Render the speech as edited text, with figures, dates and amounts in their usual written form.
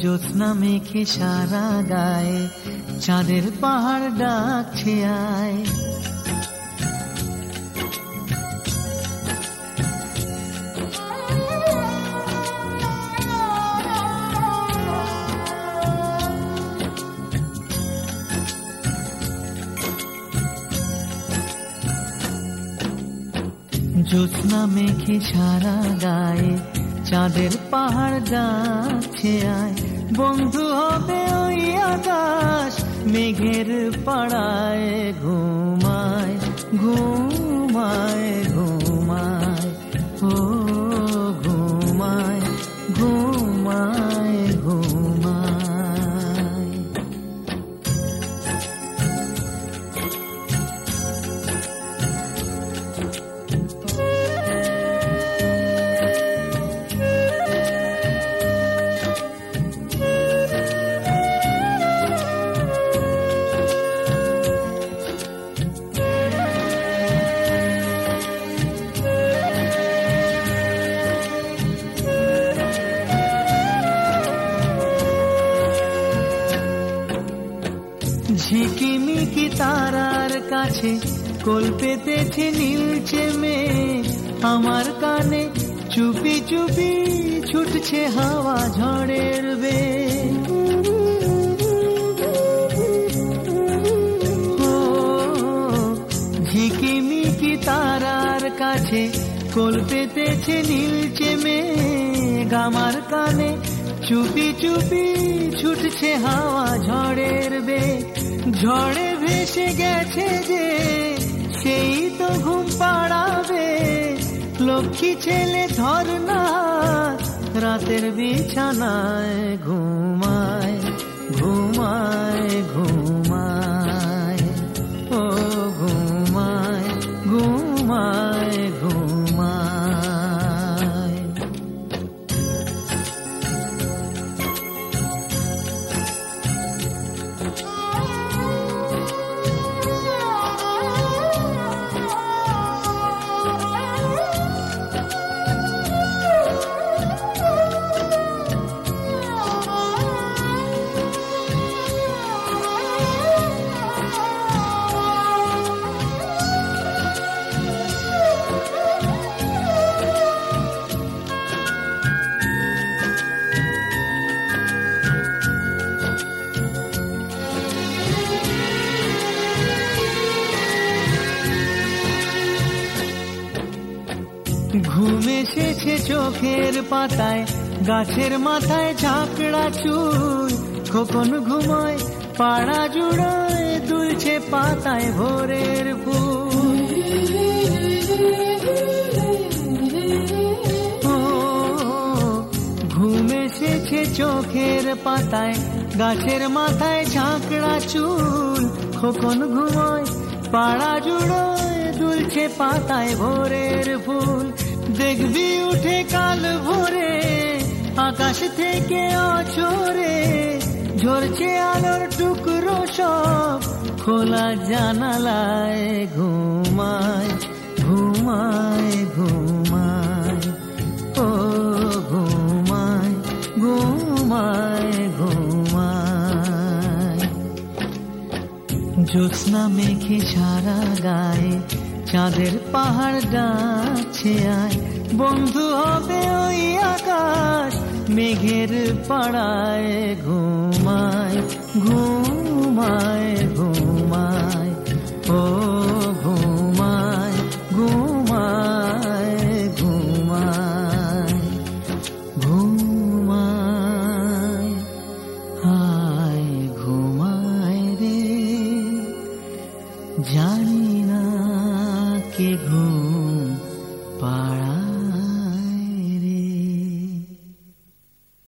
জ্যোৎস্না মেঘে সারা গায়ে, চাঁদের পাহাড় ডাকছে আয়। জ্যোৎস্না মেঘে সারা গায়ে, চাঁদের পাহাড় ডাকছে আয়। বন্ধু হবে ওই আকাশ মেঘের পাড়ায়, ঘুমায় ঘুমায় ঘুমায়, ও ঘুমায় ঘুমায় ঘুমায়। ঝিকিমিকি তারার কাছে কোল পেতেছে নীলচে মেঘ, আমার কানে চুপি চুপি ছুটছে হাওয়া ঝড়ের বেগ। ও ঝিকিমিকি তারার কাছে কোল পেতেছে নীলচে মেঘ, আমার কানে চুপি চুপি ছুটছে হাওয়া ঝড়ের বেগ। ঝড়ে ভেসে গেছে যে সেই তো ঘুম পাড়াবে, লক্ষ্মী ছেলে ধর না রাতের বিছানায়, ঘুমায় ঘুমায় ঘুমায়, ও ঘুমায় ঘুমায় ঘুমায়। ঘুম এসেছে চোখের পাতায়, গাছের মাথায় ঝাঁকড়া চুল, খোকন ঘুমায় পাড়া জুড়ায়, দুলছে পাতায় ভোরের ফুল। ও ঘুম এসেছে চোখের পাতায়, গাছের মাথায় ঝাঁকড়া চুল, খোকন ঘুমায় পাড়া জুড়ায়, দুলছে পাতায় ভোরের ফুল। দেখবি উঠে কাল ভোরে আকাশ থেকে অঝরে, ঝরছে আলোর টুকরো সব খোলা জানালায়, ঘুমায় ঘুমায় ঘুমায়, ও ঘুমায় ঘুমায় ঘুমায়। জ্যোৎস্না মেঘে সারা গায়ে, চাঁদের পাহাড় ডাকছে আয়। বন্ধু হবে ওই আকাশ মেঘের পাড়ায়, ঘুমায় ঘুমায় ঘুমায়, ও ঘুমায় ঘুমায় ঘুমায় ঘুমায়, হায় ঘুমায় রে, জানি না কে ঘুম পাড়ায়।